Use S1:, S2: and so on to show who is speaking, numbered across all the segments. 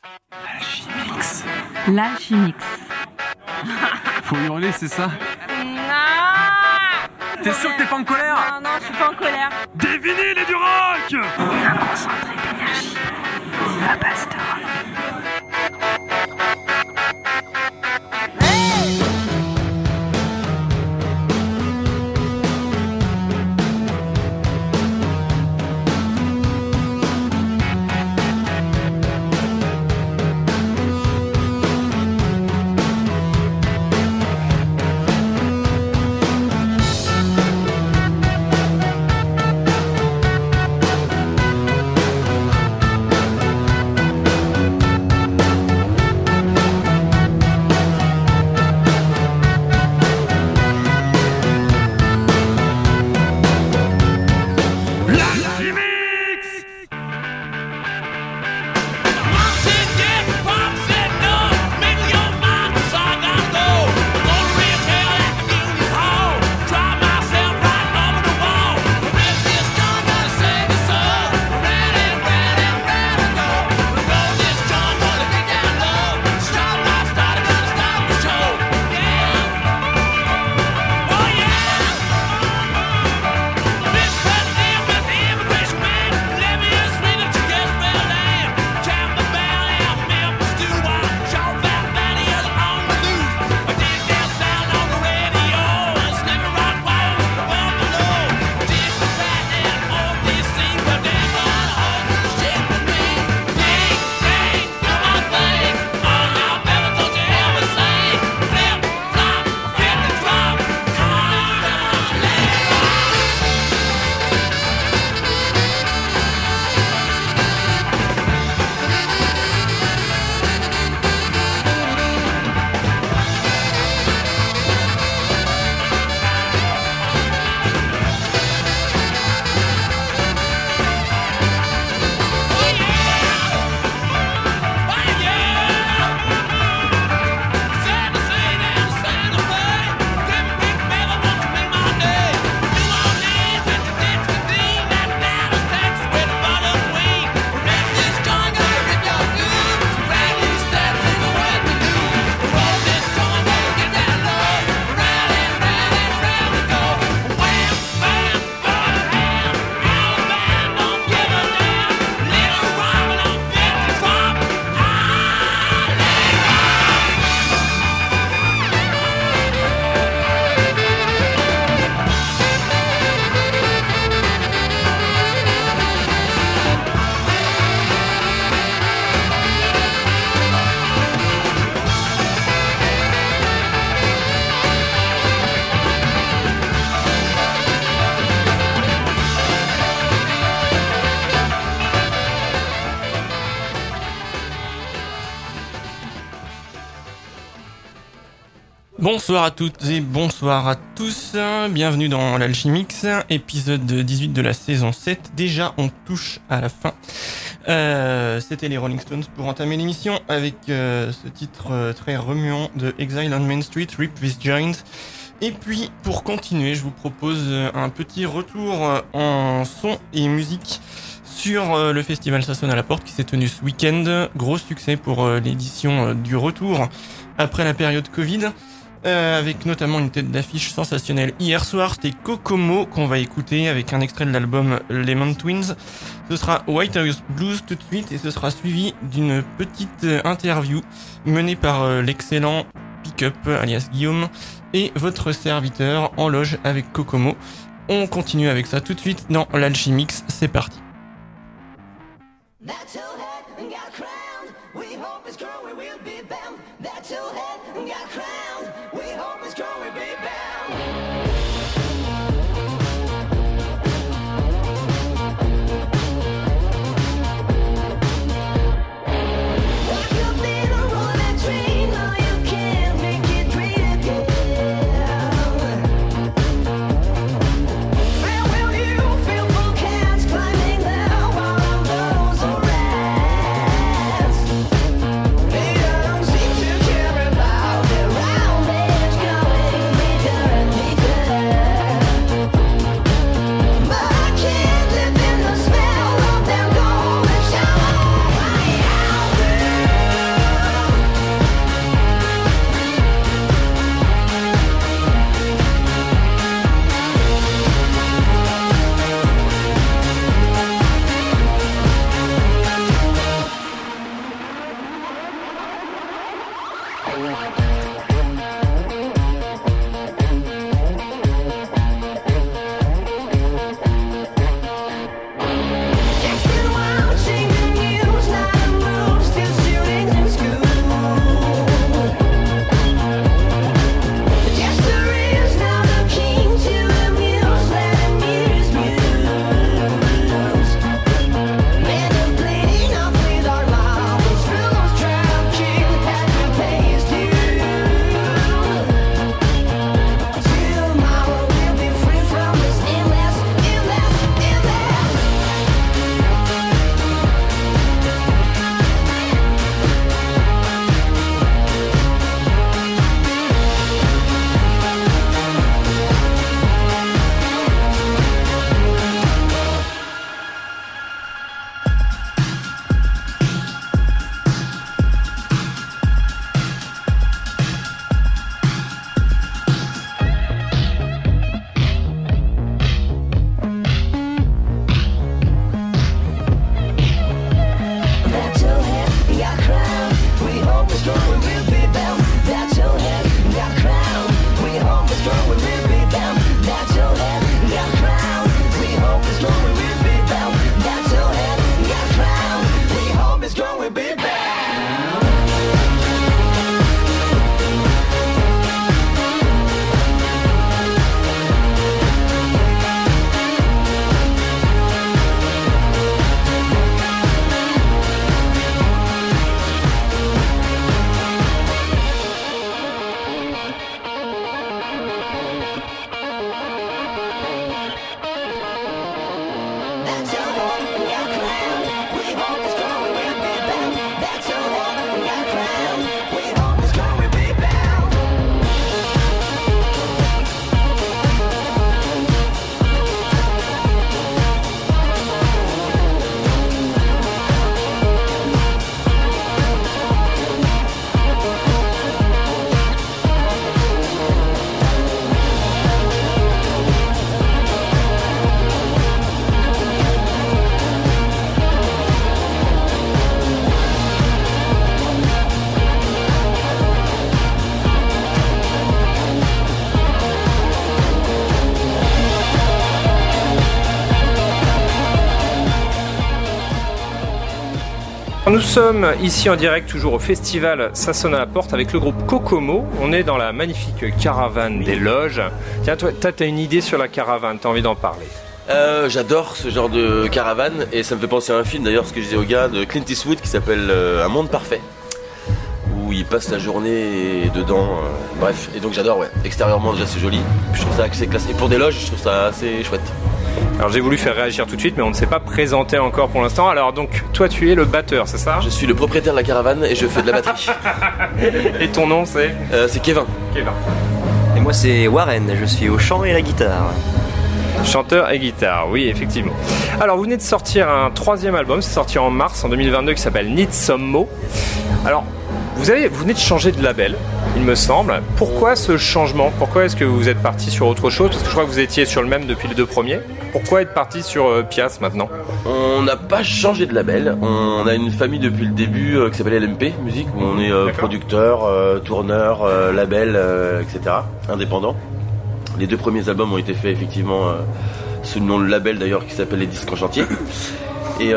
S1: L'Alchimix.
S2: L'Alchimix.
S1: Faut hurler, c'est ça?
S2: Non.
S1: T'es sûr que t'es pas en colère?
S2: Non, je suis pas en colère.
S1: Des vinyles et du rock!
S2: Un concentré d'énergie à base de rock.
S3: Bonsoir à toutes et bonsoir à tous, bienvenue dans l'Alchimix, épisode 18 de la saison 7, déjà on touche à la fin. C'était les Rolling Stones pour entamer l'émission avec ce titre très remuant de Exile on Main Street, Rip This Giant. Et puis pour continuer, je vous propose un petit retour en son et musique sur le festival Ça sonne à la porte qui s'est tenu ce week-end. Gros succès pour l'édition du retour après la période Covid. Avec notamment une tête d'affiche sensationnelle. Hier soir, c'était Kokomo qu'on va écouter avec un extrait de l'album Lemon Twins. Ce sera White House Blues tout de suite et ce sera suivi d'une petite interview menée par l'excellent Pick-up alias Guillaume et votre serviteur en loge avec Kokomo. On continue avec ça tout de suite dans l'Alchimix, c'est parti.
S4: Seem to care about their round edge going, me dirty. Nous sommes ici en direct, toujours au festival Ça sonne à la porte avec le groupe Kokomo. On est dans la magnifique caravane des loges. Tiens, toi, t'as une idée sur la caravane, t'as envie d'en parler?
S5: J'adore ce genre de caravane et ça me fait penser à un film d'ailleurs, ce que je disais au gars de Clint Eastwood qui s'appelle Un monde parfait, où il passe la journée dedans, bref, et donc j'adore, ouais. Extérieurement déjà c'est joli, je trouve ça assez classe, et pour des loges je trouve ça assez chouette.
S4: Alors j'ai voulu faire réagir tout de suite mais on ne s'est pas présenté encore pour l'instant. Alors donc toi tu es le batteur, c'est ça?
S5: Je suis le propriétaire de la caravane et je fais de la batterie.
S4: Et ton nom c'est?
S5: C'est Kevin.
S4: Kevin.
S6: Et moi c'est Warren, je suis au chant et la guitare.
S4: Chanteur et guitare, oui effectivement. Alors vous venez de sortir un 3e album, c'est sorti en mars en 2022 qui s'appelle Need Some Mo. Alors vous venez de changer de label, il me semble. Pourquoi ce changement? Pourquoi est-ce que vous êtes parti sur autre chose? Parce que je crois que vous étiez sur le même depuis les 2 premiers. Pourquoi être parti sur Pias maintenant?
S5: On n'a pas changé de label, on a une famille depuis le début qui s'appelle LMP Musique, où on est producteur, tourneur, label, etc. Indépendant. Les 2 premiers albums ont été faits effectivement sous le nom de label d'ailleurs qui s'appelle Les Disques en Chantier. Et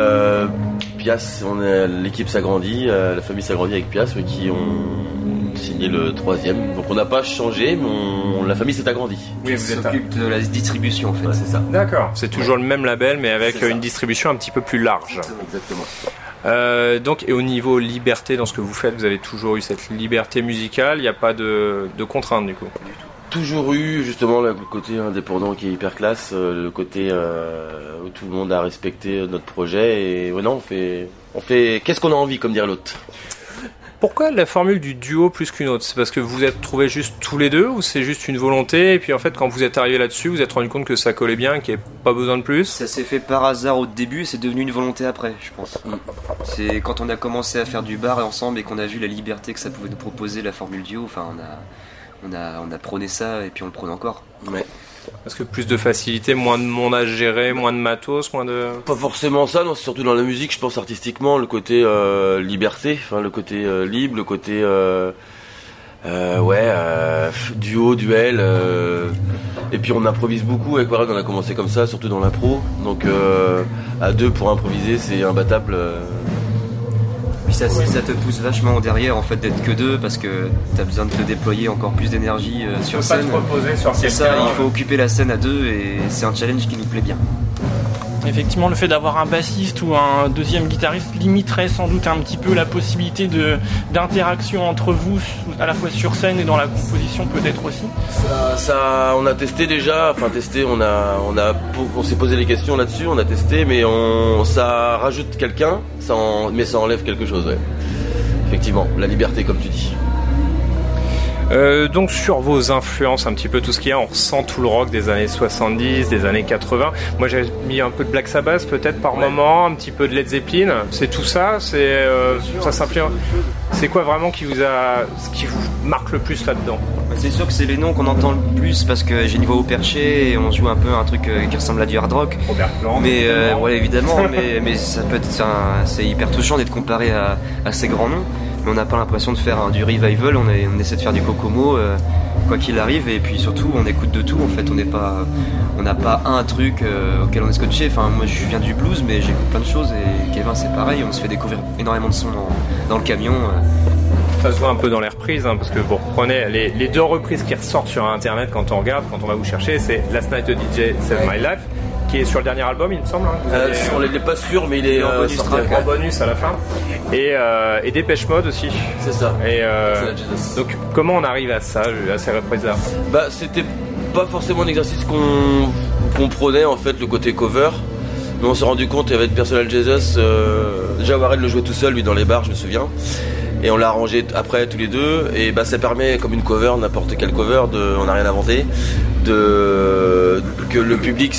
S5: Pias, l'équipe s'agrandit, la famille s'agrandit avec Pias qui ont signé le 3e. Donc on n'a pas changé, mais la famille s'est agrandie.
S6: Oui, vous s'occupe de la distribution en fait.
S5: Ouais, c'est ça.
S4: D'accord. C'est toujours le même label mais avec une distribution un petit peu plus large.
S5: Exactement.
S4: Donc, et au niveau liberté dans ce que vous faites, vous avez toujours eu cette liberté musicale, il n'y a pas de contraintes du coup?
S5: Toujours eu justement le côté indépendant qui est hyper classe, le côté où tout le monde a respecté notre projet et ouais, non, on fait qu'est-ce qu'on a envie comme dire l'autre.
S4: Pourquoi la formule du duo plus qu'une autre? C'est parce que vous vous êtes trouvés juste tous les deux ou c'est juste une volonté et puis en fait quand vous êtes arrivé là-dessus vous vous êtes rendu compte que ça collait bien, qu'il n'y avait pas besoin de plus?
S6: Ça s'est fait par hasard au début et c'est devenu une volonté après je pense. C'est quand on a commencé à faire du bar ensemble et qu'on a vu la liberté que ça pouvait nous proposer la formule duo, enfin on a prôné ça et puis on le prône encore.
S5: Ouais.
S4: Parce que plus de facilité, moins de monde à gérer, moins de matos, moins de...
S5: Pas forcément ça, non, c'est surtout dans la musique, je pense artistiquement, le côté liberté, enfin le côté libre, le côté duo, duel, et puis on improvise beaucoup avec Warren, on a commencé comme ça, surtout dans l'impro, donc à 2 pour improviser c'est imbattable.
S6: Puis ça te pousse vachement derrière en fait d'être que 2 parce que t'as besoin de te déployer encore plus d'énergie sur scène.
S4: Pas te reposer sur
S6: c'est ça, il faut occuper la scène à 2 et c'est un challenge qui nous plaît bien.
S3: Effectivement, le fait d'avoir un bassiste ou un 2e guitariste limiterait sans doute un petit peu la possibilité d'interaction entre vous, à la fois sur scène et dans la composition peut-être aussi.
S5: Ça, on a testé déjà, on s'est posé les questions là-dessus, on a testé, mais ça rajoute quelqu'un, mais ça enlève quelque chose, ouais. Effectivement, la liberté comme tu dis.
S4: Donc sur vos influences, un petit peu tout ce qu'il y a, on ressent tout le rock des années 70, des années 80. Moi j'ai mis un peu de Black Sabbath peut-être par moment, un petit peu de Led Zeppelin. C'est tout ça, ça s'implique. C'est quoi vraiment ce qui vous marque le plus là-dedans?
S6: C'est sûr que c'est les noms qu'on entend le plus parce que j'ai une voix au perché et on joue un peu un truc qui ressemble à du hard rock.
S4: Robert Plant.
S6: Mais ouais évidemment, mais ça peut être c'est hyper touchant d'être comparé à ces grands noms. mais on n'a pas l'impression de faire du revival, on essaie de faire du Kokomo quoi qu'il arrive, et puis surtout on écoute de tout en fait, on n'a pas un truc auquel on est scotché. Enfin, moi je viens du blues, mais j'écoute plein de choses, et Kevin c'est pareil, on se fait découvrir énormément de sons dans le camion.
S4: Ça se voit un peu dans les reprises, parce que vous reprenez les deux reprises qui ressortent sur internet quand on regarde, quand on va vous chercher, c'est Last Night a DJ Save My Life, qui est sur le dernier album, il me semble.
S5: On n'est pas sûr, mais il est
S4: en bonus à la fin. Et Dépêche Mode aussi.
S5: C'est ça.
S4: Et donc comment on arrive à ça, à ces reprises-là?
S5: Bah, c'était pas forcément un exercice qu'on prenait en fait, le côté cover. Mais on s'est rendu compte avec Personal Jesus, déjà Warren le jouait tout seul, lui dans les bars, je me souviens. Et on l'a arrangé après tous les deux, et bah ça permet, comme une cover, n'importe quelle cover, on n'a rien inventé, que le public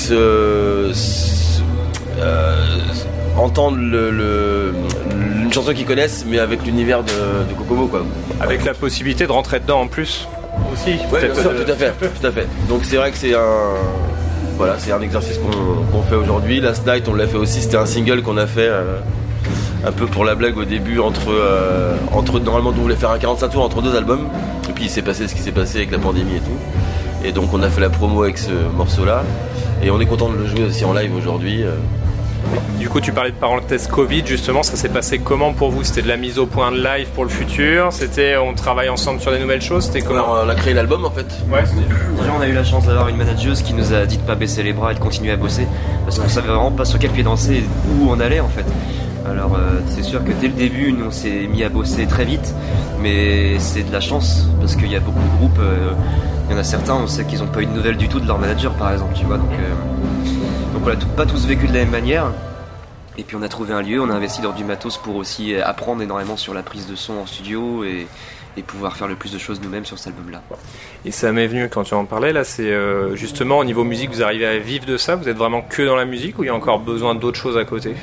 S5: entende une chanson qu'ils connaissent, mais avec l'univers de Kokomo, quoi.
S4: Avec la possibilité de rentrer dedans en plus aussi.
S5: Ouais, bien sûr, tout à fait. Donc c'est vrai que c'est un exercice qu'on fait aujourd'hui. Last Night, on l'a fait aussi, c'était un single qu'on a fait un peu pour la blague au début entre normalement on voulait faire un 45 tours entre deux albums, et puis il s'est passé ce qui s'est passé avec la pandémie et tout, et donc on a fait la promo avec ce morceau là, et on est content de le jouer aussi en live aujourd'hui.
S4: Du coup, tu parlais de parenthèse Covid, justement, ça s'est passé comment pour vous? C'était de la mise au point de live pour le futur? C'était on travaille ensemble sur des nouvelles choses? C'était comment?
S5: Alors, on a créé l'album en fait.
S4: Ouais,
S6: déjà on a eu la chance d'avoir une manageuse qui nous a dit de pas baisser les bras et de continuer à bosser, parce qu'on savait vraiment pas sur quel pied danser et où on allait en fait. Alors c'est sûr que dès le début nous on s'est mis à bosser très vite, mais c'est de la chance parce qu'il y a beaucoup de groupes, il y en a certains on sait qu'ils n'ont pas eu de nouvelles du tout de leur manager par exemple, tu vois, donc on l'a pas tous vécu de la même manière. Et puis on a trouvé un lieu, on a investi dans du matos pour aussi apprendre énormément sur la prise de son en studio et pouvoir faire le plus de choses nous-mêmes sur cet album-là.
S4: Et ça m'est venu quand tu en parlais, là, c'est justement au niveau musique, vous arrivez à vivre de ça? Vous êtes vraiment que dans la musique ou il y a encore besoin d'autres choses à côté?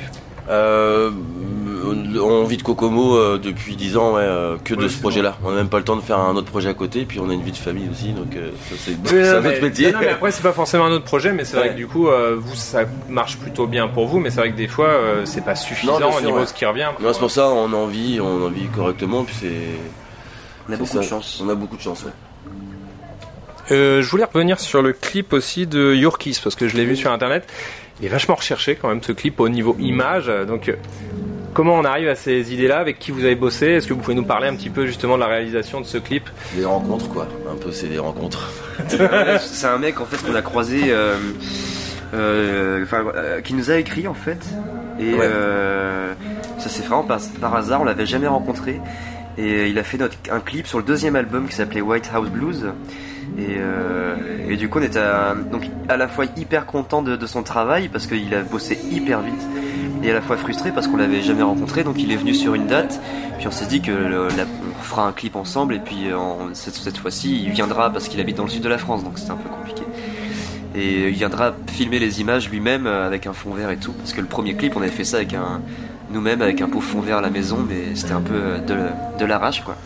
S5: On vit de Kokomo depuis 10 ans, que de ce projet-là. On n'a même pas le temps de faire un autre projet à côté, puis on a une vie de famille aussi, donc ça, c'est un autre métier.
S4: Non, mais après c'est pas forcément un autre projet, mais c'est vrai que du coup vous ça marche plutôt bien pour vous, mais c'est vrai que des fois c'est pas suffisant au niveau de ce qui revient.
S5: Non, c'est pour ça on en vit correctement, puis
S6: on a beaucoup de chance.
S5: On a beaucoup de chance, ouais.
S4: Je voulais revenir sur le clip aussi de Your Kiss, parce que je l'ai vu sur internet. Il est vachement recherché quand même ce clip au niveau image, donc comment on arrive à ces idées-là? Avec qui vous avez bossé? Est-ce que vous pouvez nous parler un petit peu justement de la réalisation de ce clip?
S5: Des rencontres, quoi. Un peu, c'est des rencontres.
S6: C'est un mec en fait qu'on a croisé, qui nous a écrit en fait, et ça c'est vraiment par hasard, on l'avait jamais rencontré, et il a fait un clip sur le deuxième album qui s'appelait White House Blues. Et du coup on était donc à la fois hyper content de son travail parce qu'il a bossé hyper vite, et à la fois frustré parce qu'on l'avait jamais rencontré. Donc il est venu sur une date, puis on s'est dit que on fera un clip ensemble, et puis cette fois-ci il viendra parce qu'il habite dans le sud de la France, donc c'était un peu compliqué, et il viendra filmer les images lui-même avec un fond vert et tout, parce que le premier clip on avait fait ça avec nous-mêmes avec un pauvre fond vert à la maison, mais c'était un peu de l'arrache quoi.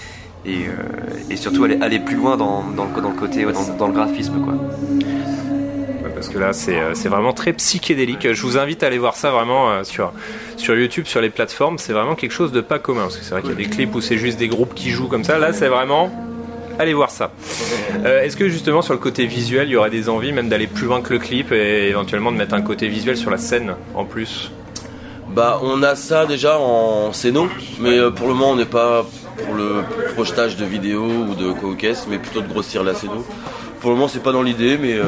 S6: Et surtout aller plus loin dans le côté, dans le graphisme quoi.
S4: Parce que là c'est vraiment très psychédélique. Je vous invite à aller voir ça vraiment sur YouTube, sur les plateformes. C'est vraiment quelque chose de pas commun, parce que c'est vrai qu'il y a des clips où c'est juste des groupes qui jouent comme ça. Là c'est vraiment, allez voir ça. Est-ce que justement sur le côté visuel il y aurait des envies même d'aller plus loin que le clip et éventuellement de mettre un côté visuel sur la scène en plus?
S5: Bah on a ça déjà en scéno, mais pour le moment on n'est pas pour le projetage de vidéos ou de co-caisse, mais plutôt de grossir la scéno. Pour le moment c'est pas dans l'idée, mais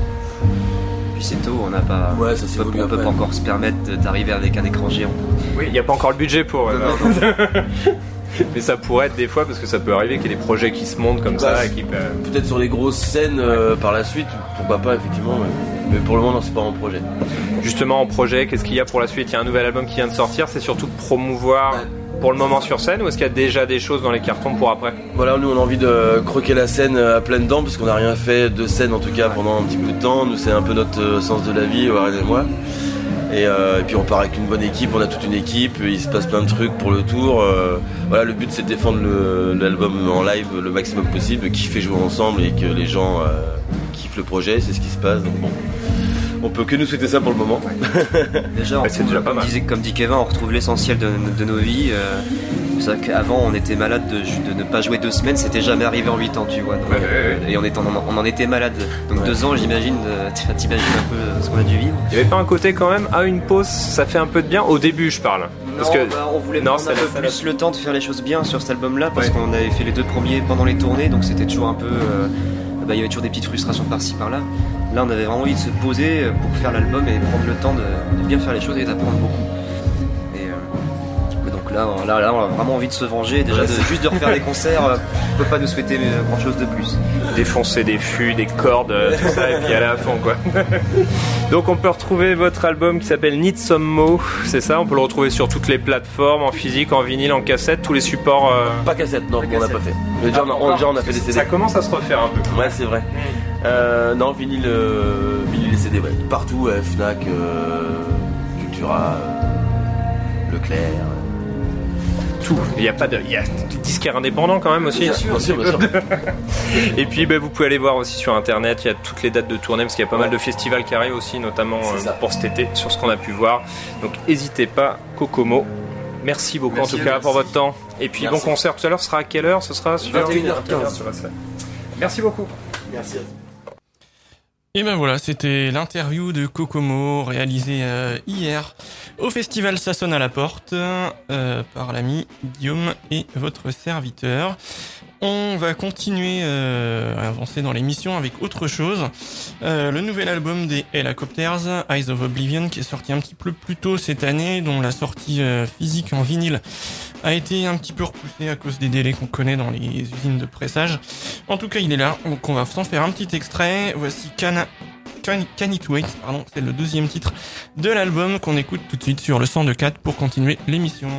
S6: puis c'est tôt, on n'a pas,
S5: ouais, ça
S6: on peut pas encore se permettre d'arriver avec un écran géant.
S4: Oui, il n'y a pas encore le budget pour.
S6: Non.
S4: Mais ça pourrait être des fois, parce que ça peut arriver qu'il y ait des projets qui se montent comme ça. Et qui,
S5: peut-être sur les grosses scènes par la suite, pourquoi pas effectivement. Mais pour le moment, non, c'est pas en projet.
S4: Justement, en projet, qu'est-ce qu'il y a pour la suite? Il y a un nouvel album qui vient de sortir, c'est surtout de promouvoir pour le moment sur scène, ou est-ce qu'il y a déjà des choses dans les cartons pour après?
S5: Voilà, nous on a envie de croquer la scène à pleines dents, parce qu'on n'a rien fait de scène en tout cas pendant un petit peu de temps. Nous, c'est un peu notre sens de la vie, Warren et moi. Et puis on part avec une bonne équipe, on a toute une équipe, il se passe plein de trucs pour le tour. Voilà, le but c'est de défendre l'album en live le maximum possible, kiffer jouer ensemble et que les gens kiffent le projet, c'est ce qui se passe. Donc bon, on peut que nous souhaiter ça pour le moment.
S6: Déjà,
S4: c'est déjà pas mal.
S6: Comme dit Kevin, on retrouve l'essentiel de nos vies. C'est ça qu'avant on était malade de ne pas jouer 2 semaines, c'était jamais arrivé en 8 ans, tu vois. Donc, et on en était malade. Donc 2 ans, j'imagine, t'imagines un peu ce qu'on a dû vivre.
S4: Il n'y avait pas un côté quand même, une pause, ça fait un peu de bien, au début je parle. Parce que
S6: on voulait prendre un peu plus le temps de faire les choses bien sur cet album-là, parce qu'on avait fait les 2 premiers pendant les tournées, donc c'était toujours un peu... il y avait toujours des petites frustrations par-ci par-là. Là on avait vraiment envie de se poser pour faire l'album et prendre le temps de bien faire les choses et d'apprendre beaucoup. Donc là on a vraiment envie de se venger, déjà juste de refaire des concerts, on peut pas nous souhaiter grand chose de plus.
S4: Défoncer des fûts, des cordes, tout ça, et puis aller à fond quoi. Donc on peut retrouver votre album qui s'appelle Need Some Mo, c'est ça? On peut le retrouver sur toutes les plateformes, en physique, en vinyle, en cassette, tous les supports.
S5: Pas cassette, non, on n'a pas fait. Déjà on a fait des CD.
S4: Ça commence à se refaire un peu.
S5: Ouais, c'est vrai. Non, vinyle et CD, ouais. Partout, Fnac, Cultura, Leclerc.
S4: Tout. Il y a des disquaires indépendants quand même aussi.
S5: Bien sûr.
S4: Et puis vous pouvez aller voir aussi sur internet, il y a toutes les dates de tournée parce qu'il y a pas mal de festivals qui arrivent aussi, notamment pour cet été, sur ce qu'on a pu voir. Donc n'hésitez pas, Kokomo. Merci beaucoup en tout cas pour votre temps. Et puis bon concert tout à l'heure, ce sera à quelle heure? Ce sera sur
S5: 21h15.
S4: Merci beaucoup.
S5: Merci.
S3: Et ben voilà, c'était l'interview de Kokomo réalisée hier au festival Ça sonne à la porte par l'ami Guillaume et votre serviteur. On va continuer à avancer dans l'émission avec autre chose. Le nouvel album des Helicopters, Eyes of Oblivion, qui est sorti un petit peu plus tôt cette année, dont la sortie physique en vinyle a été un petit peu repoussée à cause des délais qu'on connaît dans les usines de pressage. En tout cas, il est là, donc on va s'en faire un petit extrait. Voici Can It Wait, c'est le 2e titre de l'album qu'on écoute tout de suite sur le 102.4 pour continuer l'émission.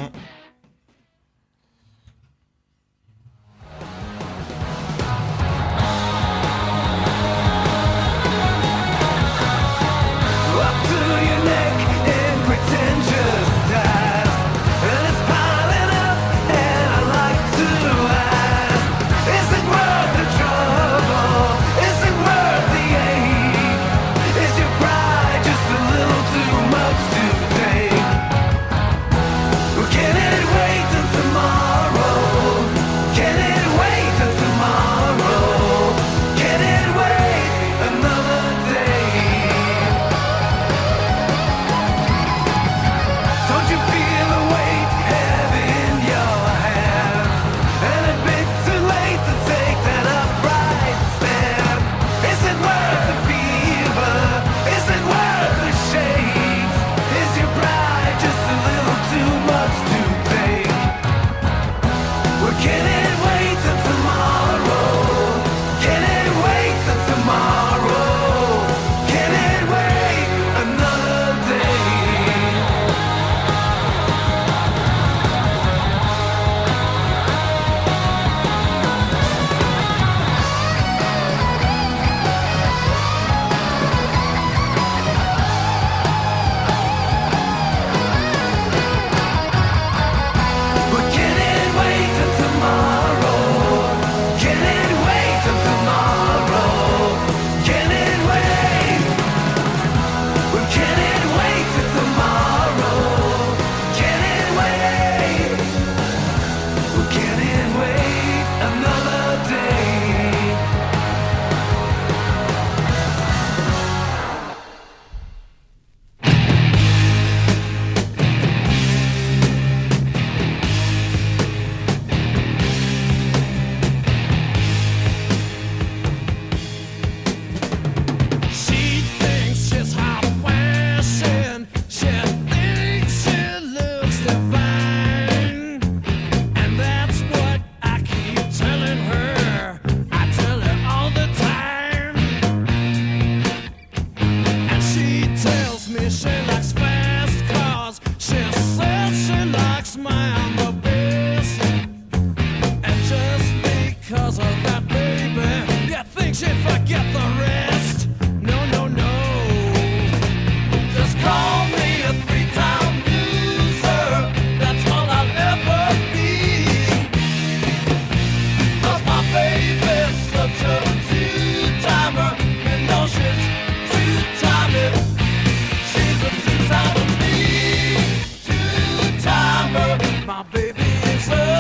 S7: My baby is a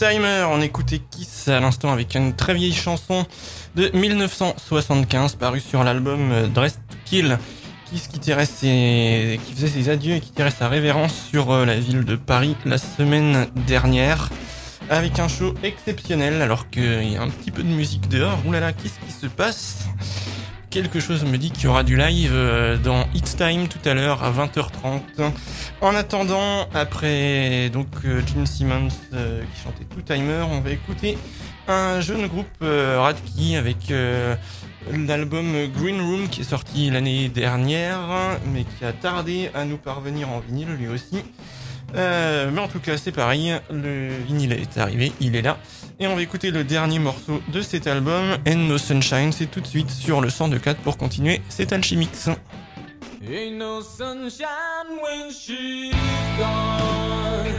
S3: Timer, on écoutait Kiss à l'instant avec une très vieille chanson de 1975 parue sur l'album Dressed to Kill. Kiss qui faisait ses adieux et qui tirait sa révérence sur la ville de Paris la semaine dernière avec un show exceptionnel alors qu'il y a un petit peu de musique dehors. Oulala, qu'est-ce qui se passe ? Quelque chose me dit qu'il y aura du live dans It's Time tout à l'heure à 20h30. En attendant, après donc Gene Simmons qui chantait Two Timer, on va écouter un jeune groupe Radkey avec l'album Green Room qui est sorti l'année dernière mais qui a tardé à nous parvenir en vinyle lui aussi. Mais en tout cas c'est pareil, le vinyle est arrivé, il est là. Et on va écouter le dernier morceau de cet album, And No Sunshine, c'est tout de suite sur le 102.4 pour continuer cet Alchimix.
S7: Ain't no sunshine when she's gone.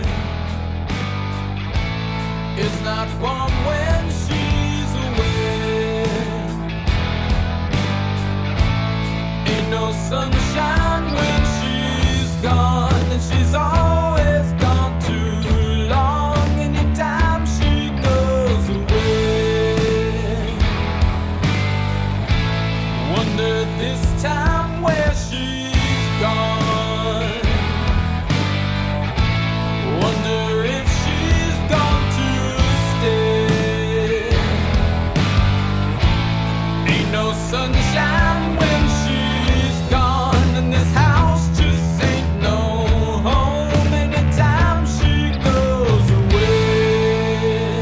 S7: It's not warm when she's away. Ain't no sunshine when she's gone. And she's always gone too long. Anytime she goes away, wonder this time where she's gone. Wonder if she's gone to stay. Ain't no sunshine when she's gone, and this house just ain't no home anytime she goes away.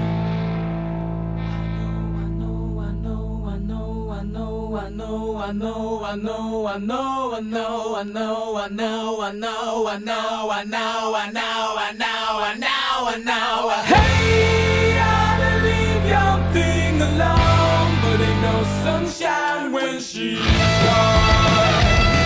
S7: I know, I know, I know, I know, I know, I know, I know, I know, I know, I know, I know, I know, I know, I know, I know, I know, I know, I know. Hey, I believe young thing alone, but ain't no sunshine when she's gone.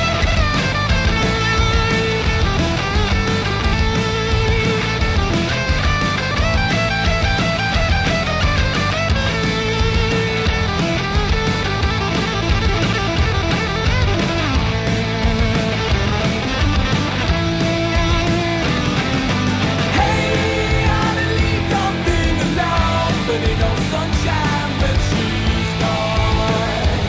S7: Hey, I believe young thing alone, but ain't no sunshine when she's gone.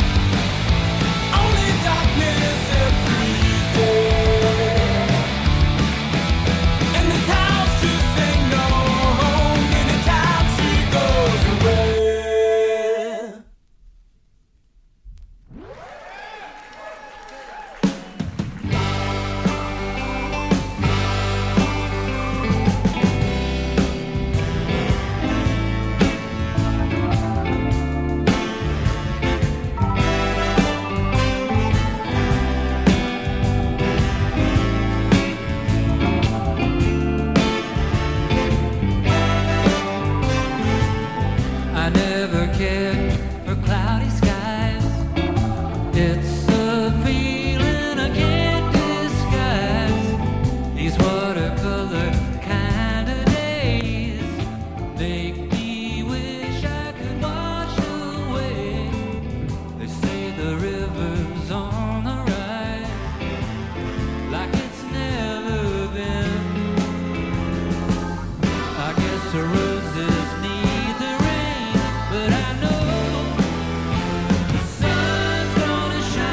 S7: Only darkness every day. And this house just ain't no home anytime she goes away. I never cared for cloudy skies. It's a feeling I can't disguise. These watercolor kind of days make me wish I could wash away. They say the river's on the rise, like it's never been. I guess the roses need the rain, but I know the sun's gonna shine.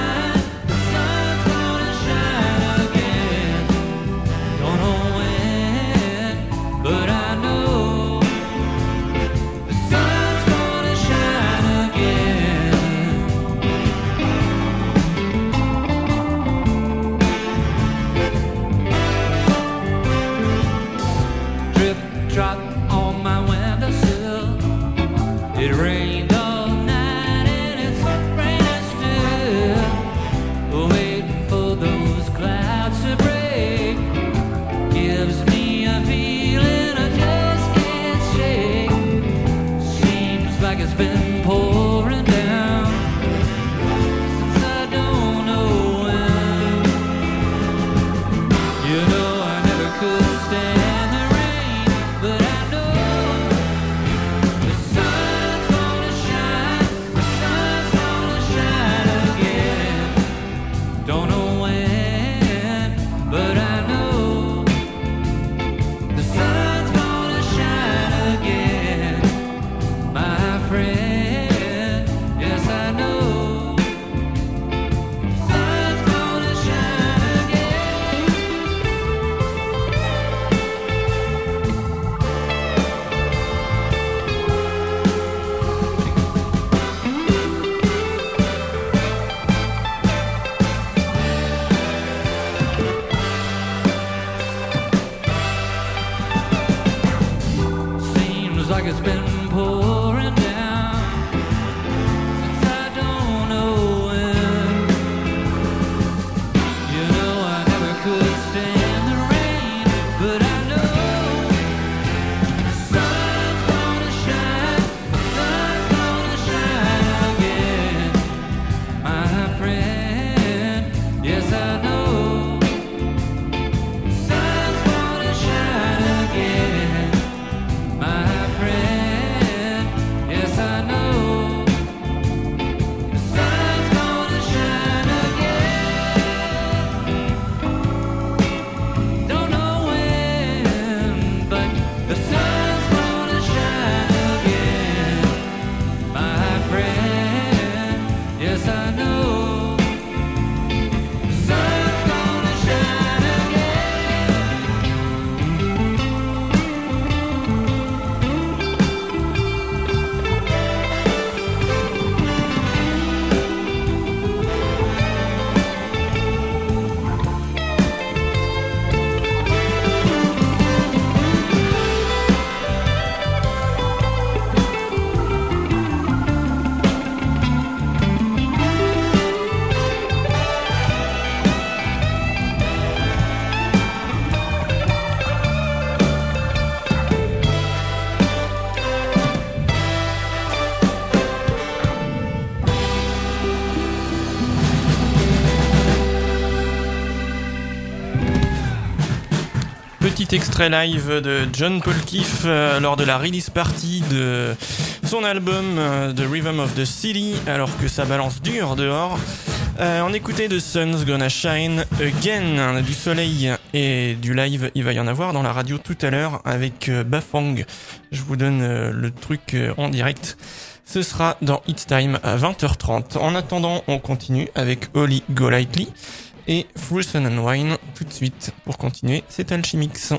S3: petit extrait live de John Paul Keefe lors de la release party de son album The Rhythm of the City, alors que ça balance dur dehors. On écoutait The Sun's Gonna Shine Again, du soleil et du live, il va y en avoir dans la radio tout à l'heure avec Bafang. Je vous donne le truc en direct. Ce sera dans It's Time à 20h30. En attendant, on continue avec Holly Golightly et Frozen and Wine tout de suite pour continuer. C'est Alchimix.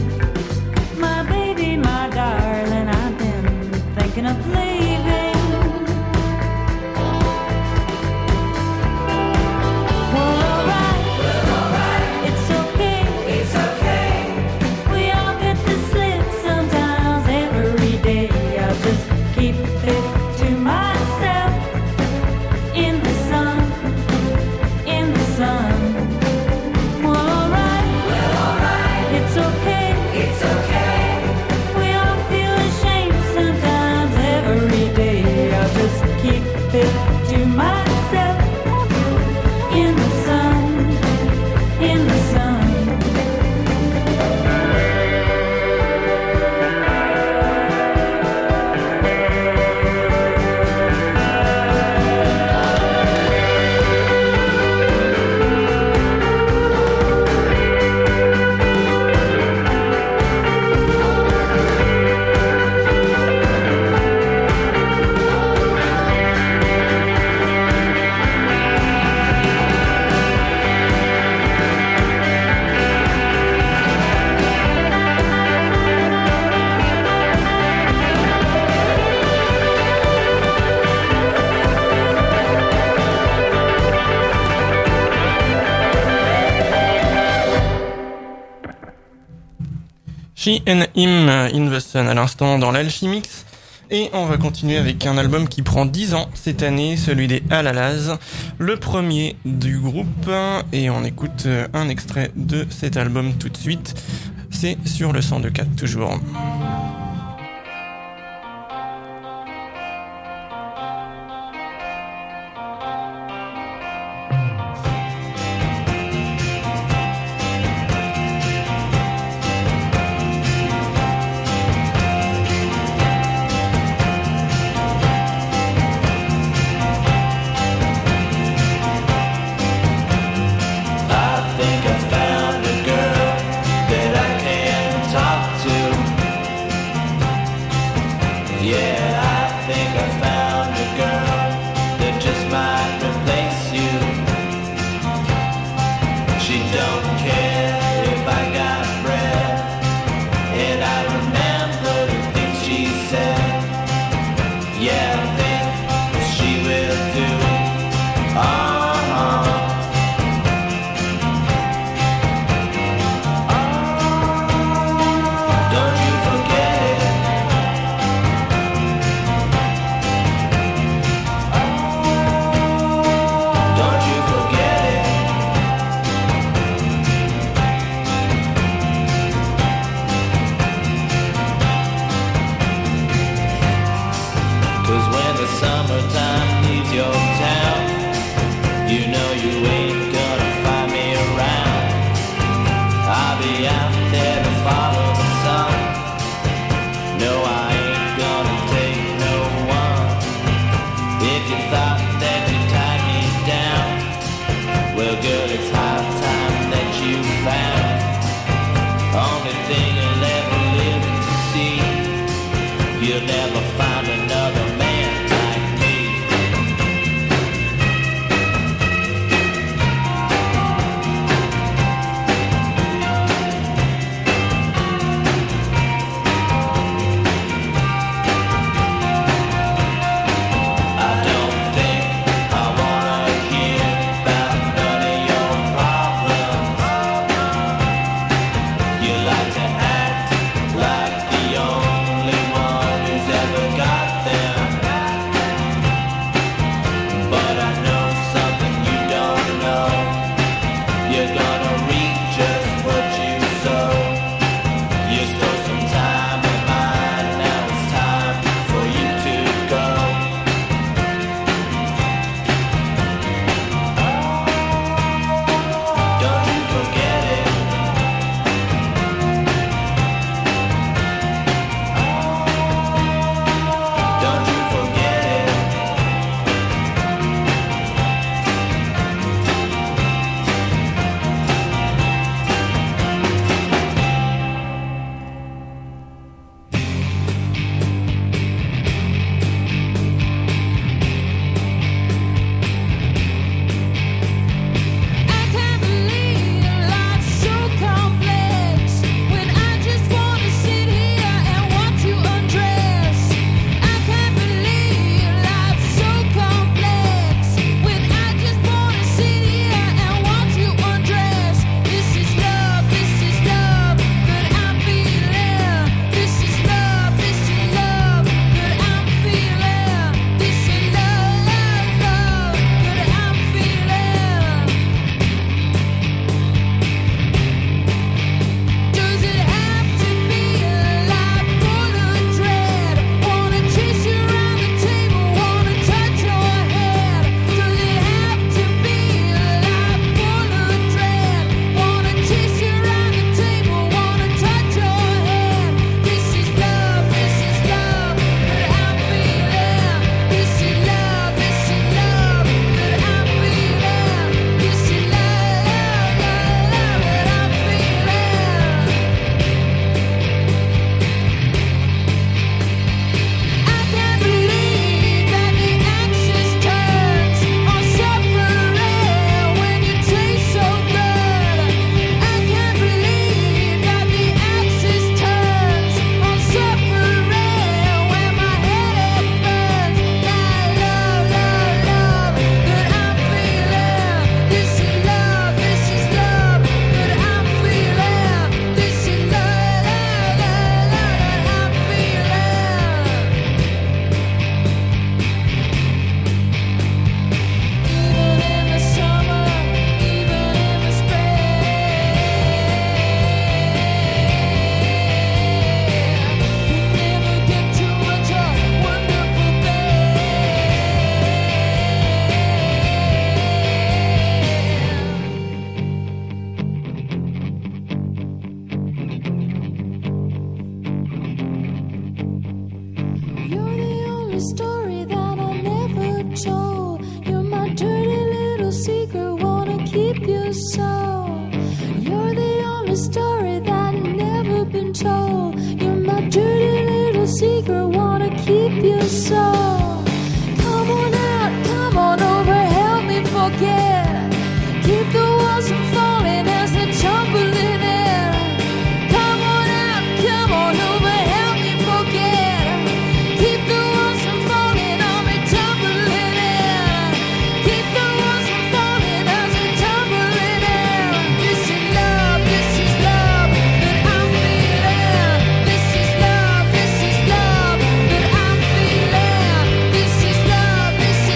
S8: of leaving.
S7: It's okay. We all feel ashamed sometimes every day. I'll just keep it to myself. In the sun, in the sun.
S3: She and Him in the Sun à l'instant dans l'Alchimix. Et on va continuer avec un album qui prend 10 ans cette année, celui des Alalaz, le premier du groupe. Et on écoute un extrait de cet album tout de suite. C'est sur le 102.4 toujours.
S7: only story that I never told. You're my dirty little secret, wanna keep you so. You're the only story that never been told. You're my dirty little secret, wanna keep you so. Come on out, come on over, help me forget. Keep the walls from falling as they're tumbling in. Come on out, come on over, help me forget. Keep the walls from falling on me, tumbling in. Keep the walls from falling as they're tumbling in. This is love that I'm feeling. This is love that I'm feeling. This is love that I'm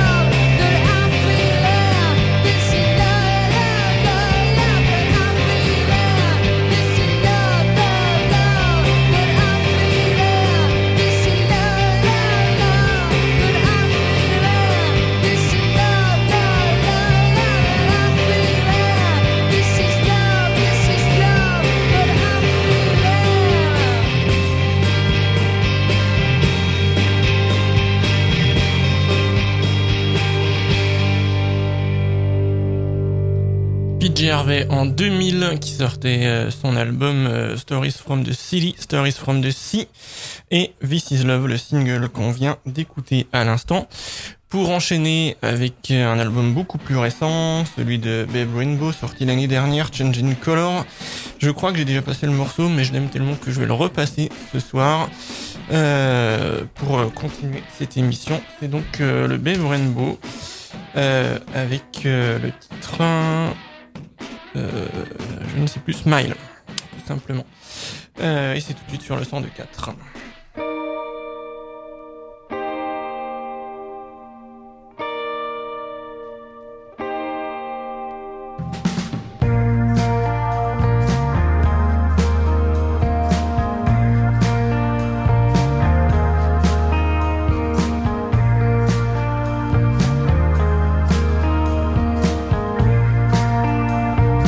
S7: feeling. This is love that I'm feeling. This is love that I'm feeling. This is love that I'm feeling. This is love that I'm feeling. This is love
S3: PJ Harvey en 2000 qui sortait son album Stories from the City, Stories from the Sea et This Is Love, le single qu'on vient d'écouter à l'instant. Pour enchaîner avec un album beaucoup plus récent, celui de Babe Rainbow, sorti l'année dernière, Changing Color. Je crois que j'ai déjà passé le morceau, mais je l'aime tellement que je vais le repasser ce soir pour continuer cette émission. C'est donc le Babe Rainbow avec le titre... je ne sais plus, Smile, tout simplement. Et c'est tout de suite sur le 102.4.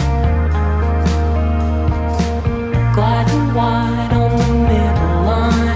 S7: Gliding wide on the middle line.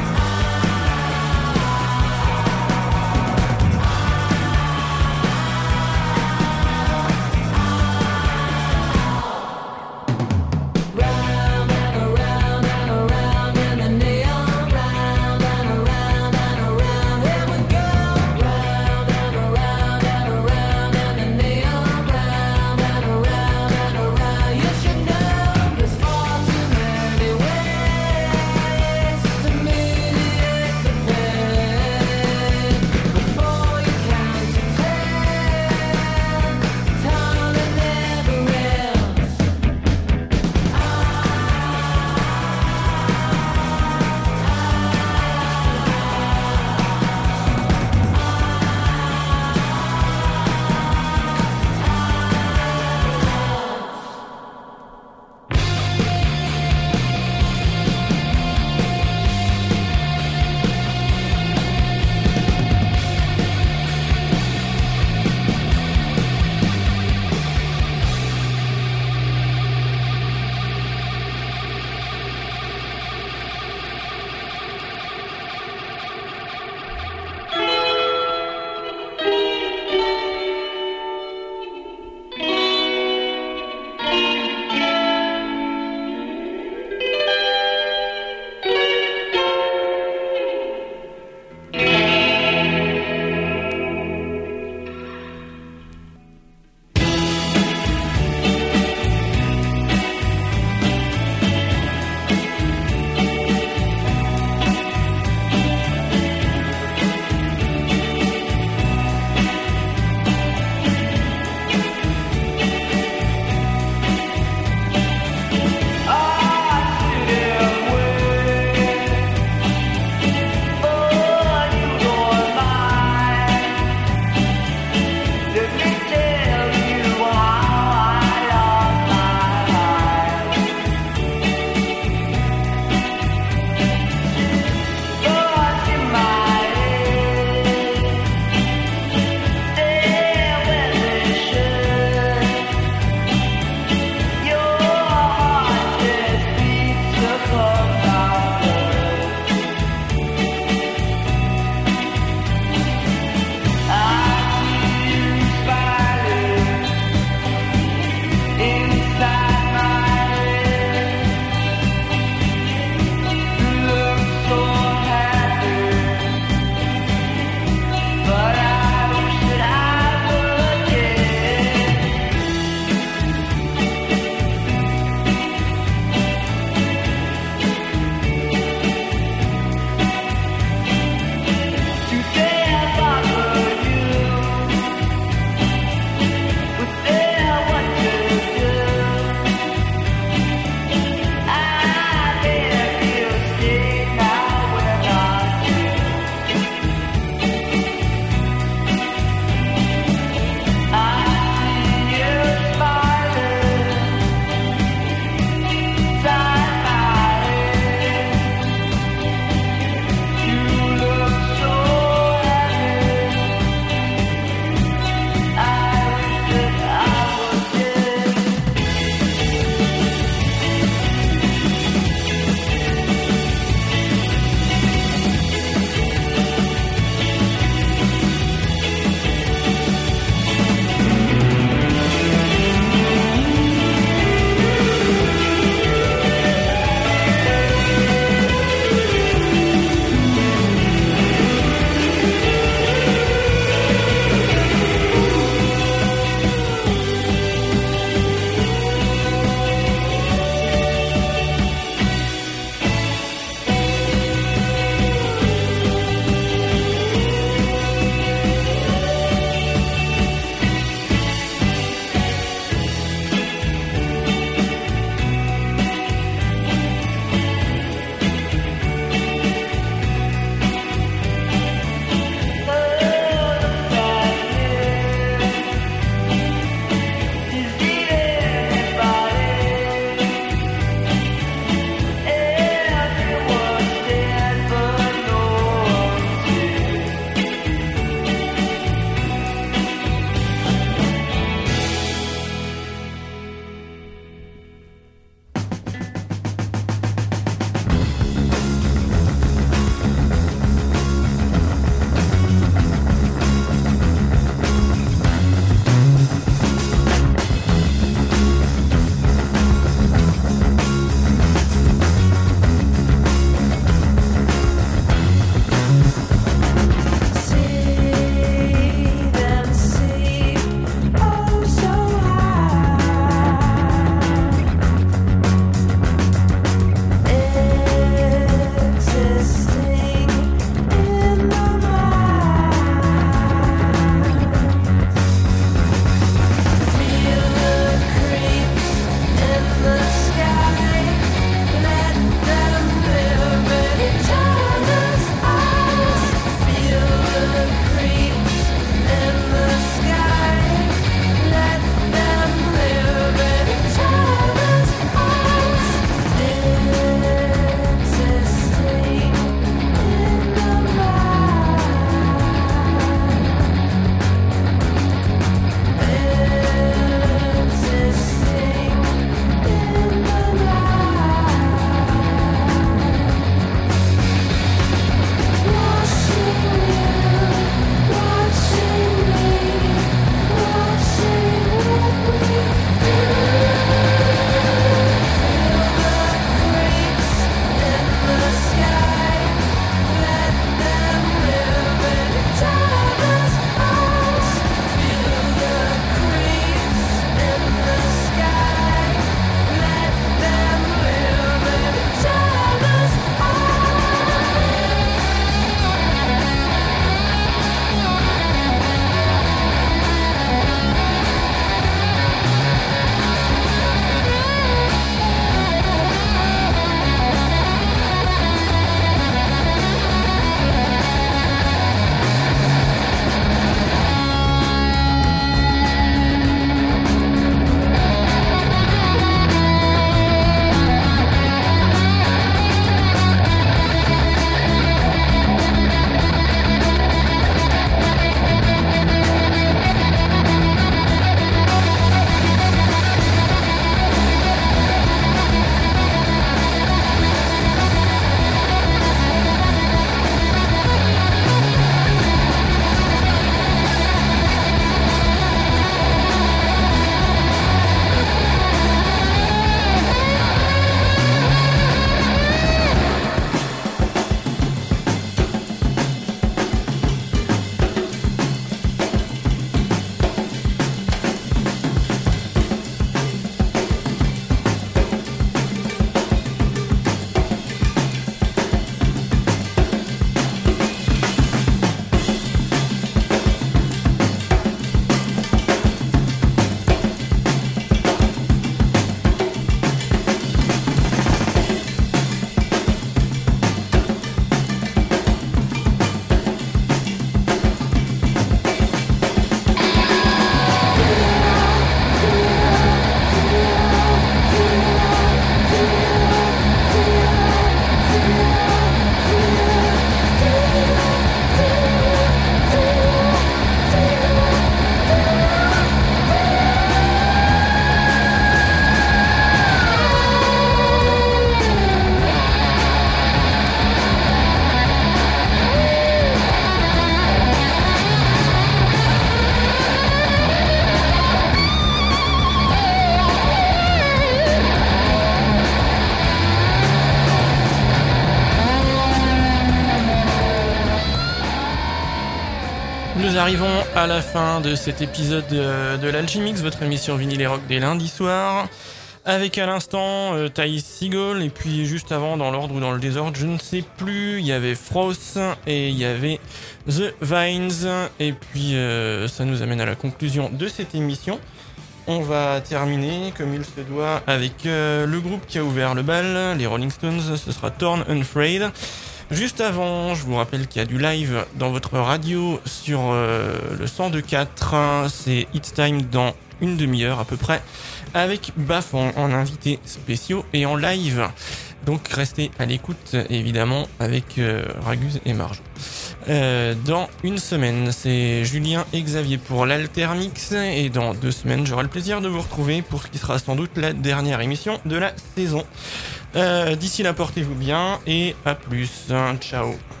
S3: Nous arrivons à la fin de cet épisode de l'Alchimix, votre émission vinyle et rock des lundis soirs. Avec à l'instant Thaïs Seagull, et puis juste avant, dans l'ordre ou dans le désordre, je ne sais plus, il y avait Frost et il y avait The Vines. Et puis ça nous amène à la conclusion de cette émission. On va terminer, comme il se doit, avec le groupe qui a ouvert le bal, les Rolling Stones. Ce sera Torn Unafraid. Juste avant, je vous rappelle qu'il y a du live dans votre radio sur le 102.4. C'est It's Time dans une demi-heure à peu près, avec Baf en invité spéciaux et en live. Donc restez à l'écoute, évidemment, avec Raguse et Marjo. Dans une semaine, c'est Julien et Xavier pour l'Altermix, et dans 2 semaines, j'aurai le plaisir de vous retrouver pour ce qui sera sans doute la dernière émission de la saison. D'ici là, portez-vous bien et à plus. Ciao.